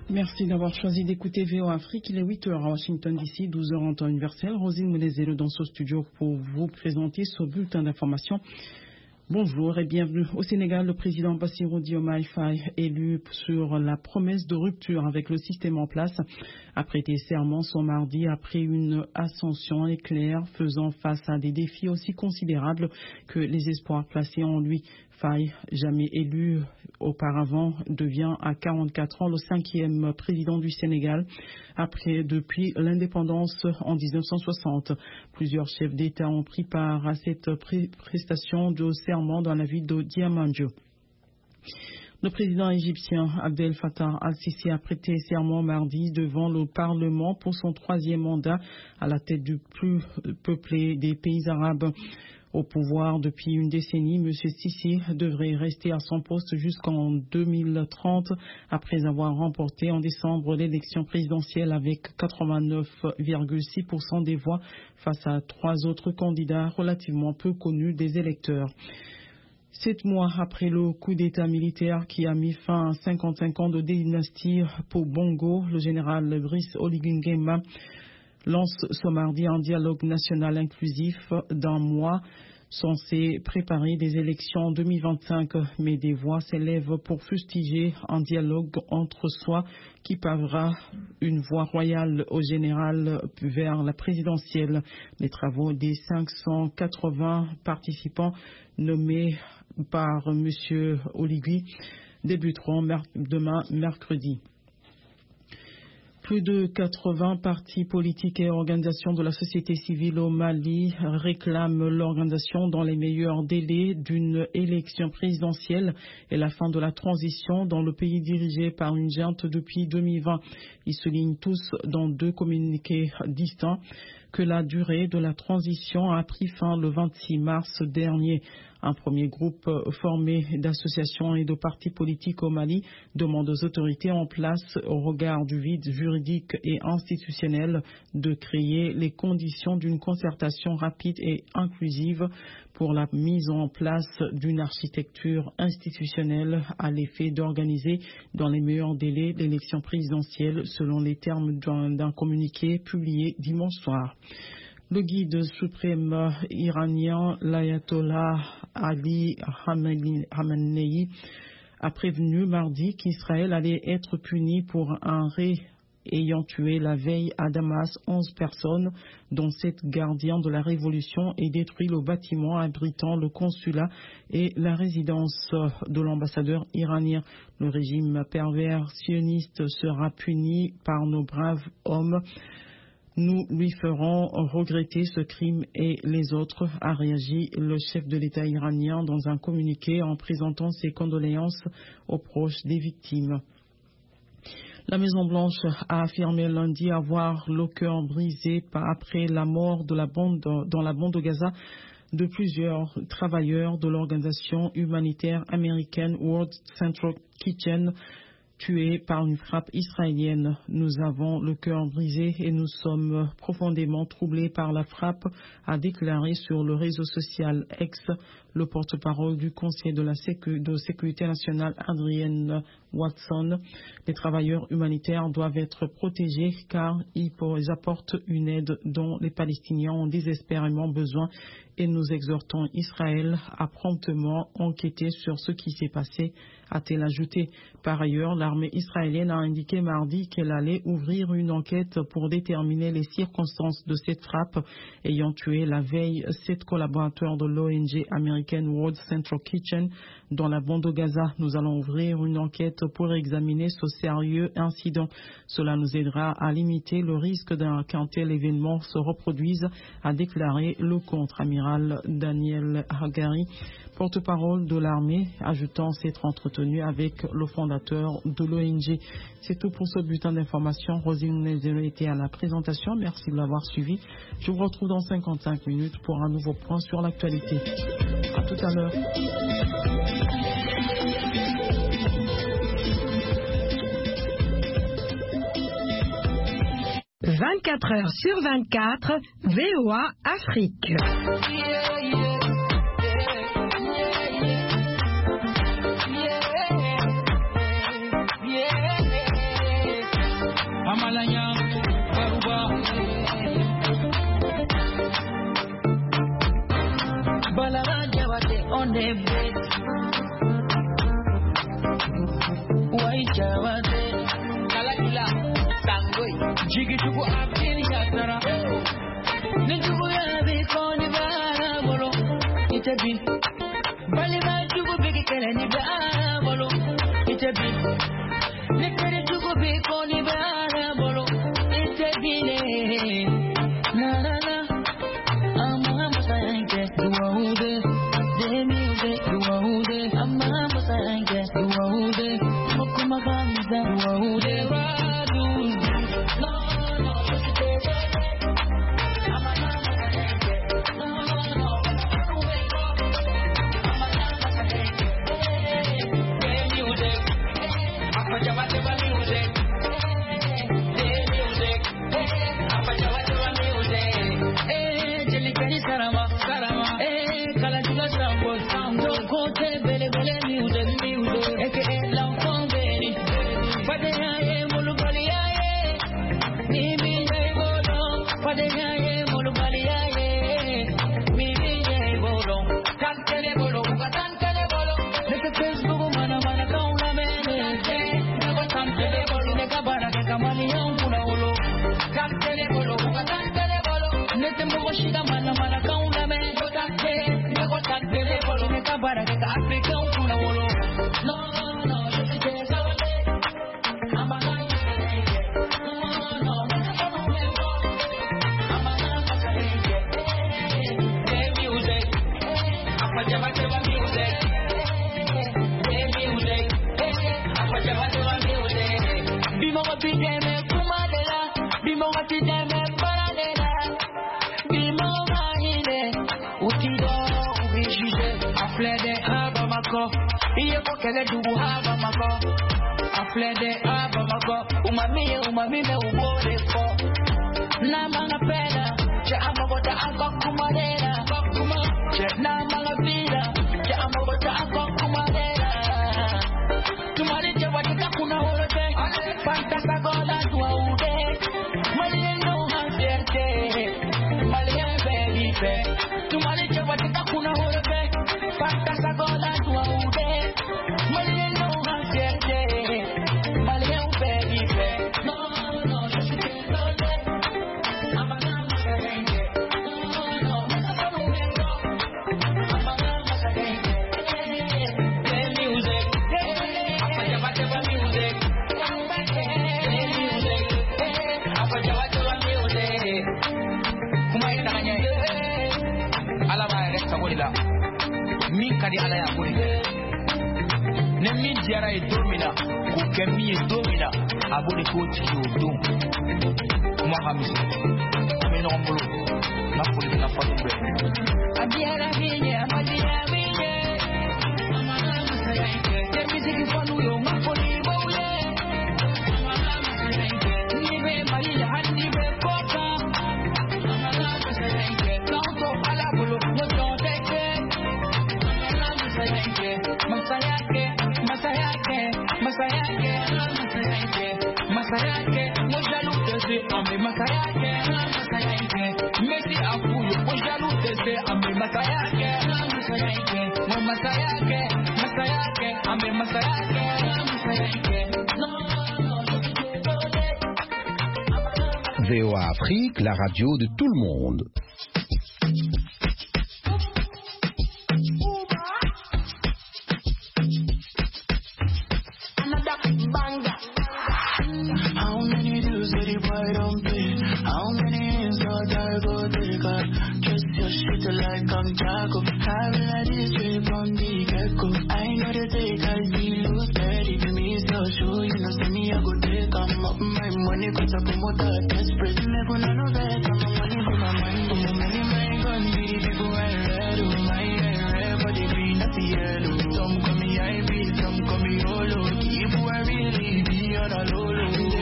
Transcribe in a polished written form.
Merci d'avoir choisi d'écouter VOA Afrique. Il est 8h à Washington DC, 12h en temps universel. Rosine Moulezelo dans ce studio pour vous présenter ce bulletin d'information. Bonjour et bienvenue. Au Sénégal, le président Bassirou Diomaye Faye, élu sur la promesse de rupture avec le système en place, a prêté serment son mardi après une ascension éclair faisant face à des défis aussi considérables que les espoirs placés en lui. Faye, jamais élu auparavant, devient à 44 ans le 5e président du Sénégal depuis l'indépendance en 1960. Plusieurs chefs d'État ont pris part à cette prestation de serment dans la ville de Diamandjo. Le président égyptien Abdel Fattah al-Sisi a prêté serment mardi devant le Parlement pour son 3e mandat à la tête du plus peuplé des pays arabes. Au pouvoir depuis une décennie, M. Sisi devrait rester à son poste jusqu'en 2030 après avoir remporté en décembre l'élection présidentielle avec 89,6% des voix face à 3 autres candidats relativement peu connus des électeurs. 7 mois après le coup d'État militaire qui a mis fin à 55 ans de dynastie pour Bongo, le général Brice Oligui Nguema lance ce mardi un dialogue national inclusif d'un mois censé préparer des élections en 2025, mais des voix s'élèvent pour fustiger un dialogue entre soi qui pavera une voie royale au général vers la présidentielle. Les travaux des 580 participants nommés par M. Oligui débuteront demain mercredi. Plus de 80 partis politiques et organisations de la société civile au Mali réclament l'organisation dans les meilleurs délais d'une élection présidentielle et la fin de la transition dans le pays dirigé par une junte depuis 2020. Ils soulignent tous dans 2 communiqués distincts que la durée de la transition a pris fin le 26 mars dernier. Un premier groupe formé d'associations et de partis politiques au Mali demande aux autorités en place, au regard du vide juridique et institutionnel, de créer les conditions d'une concertation rapide et inclusive pour la mise en place d'une architecture institutionnelle à l'effet d'organiser dans les meilleurs délais l'élection présidentielle selon les termes d'un communiqué publié dimanche soir. Le guide suprême iranien, l'ayatollah Ali Khamenei, a prévenu mardi qu'Israël allait être puni pour un ayant tué la veille à Damas 11 personnes, dont 7 gardiens de la révolution, et détruit le bâtiment abritant le consulat et la résidence de l'ambassadeur iranien. Le régime pervers sioniste sera puni par nos braves hommes. Nous lui ferons regretter ce crime et les autres, a réagi le chef de l'État iranien dans un communiqué en présentant ses condoléances aux proches des victimes. La Maison-Blanche a affirmé lundi avoir le cœur brisé après la mort dans la bande de Gaza de plusieurs travailleurs de l'organisation humanitaire américaine World Central Kitchen, tués par une frappe israélienne. Nous avons le cœur brisé et nous sommes profondément troublés par la frappe, a déclaré sur le réseau social X le porte-parole du Conseil de sécurité nationale Adrienne Watson. Les travailleurs humanitaires doivent être protégés car ils apportent une aide dont les Palestiniens ont désespérément besoin et nous exhortons Israël à promptement enquêter sur ce qui s'est passé, a-t-elle ajouté. Par ailleurs, l'armée israélienne a indiqué mardi qu'elle allait ouvrir une enquête pour déterminer les circonstances de cette frappe ayant tué la veille 7 collaborateurs de l'ONG américaine World Central Kitchen dans la bande de Gaza. Nous allons ouvrir une enquête pour examiner ce sérieux incident. Cela nous aidera à limiter le risque qu'un tel événement se reproduise, a déclaré le contre-amiral Daniel Hagari, porte-parole de l'armée, ajoutant s'être entretenu avec le fondateur de l'ONG. C'est tout pour ce bulletin d'information. Rosine Nezero était à la présentation. Merci de l'avoir suivi. Je vous retrouve dans 55 minutes pour un nouveau point sur l'actualité. À tout à l'heure. 24 heures sur 24, VOA Afrique. Malanya, Baruba. Balaraja wate on the bed. Waija wate. Kalakila, Tangoi, Jigituku Abdin Yatara. Nijubu Yabi Koni Bara Bolo. It's a bit. Baliba Jubu Big Kelly Bara Bolo. It's a bit. Nikari Jubu Big Koni Bara Bolo. It's a bit. Na na na. Amma Musanke, Duaude. The music, Duaude. Amma Musanke, Duaude. Mokuma Gamza, Duaude. Radu. VOA Afrique, la radio de tout le monde. Desperate, never know that I'm money for my mind. Many gun, be the people I read.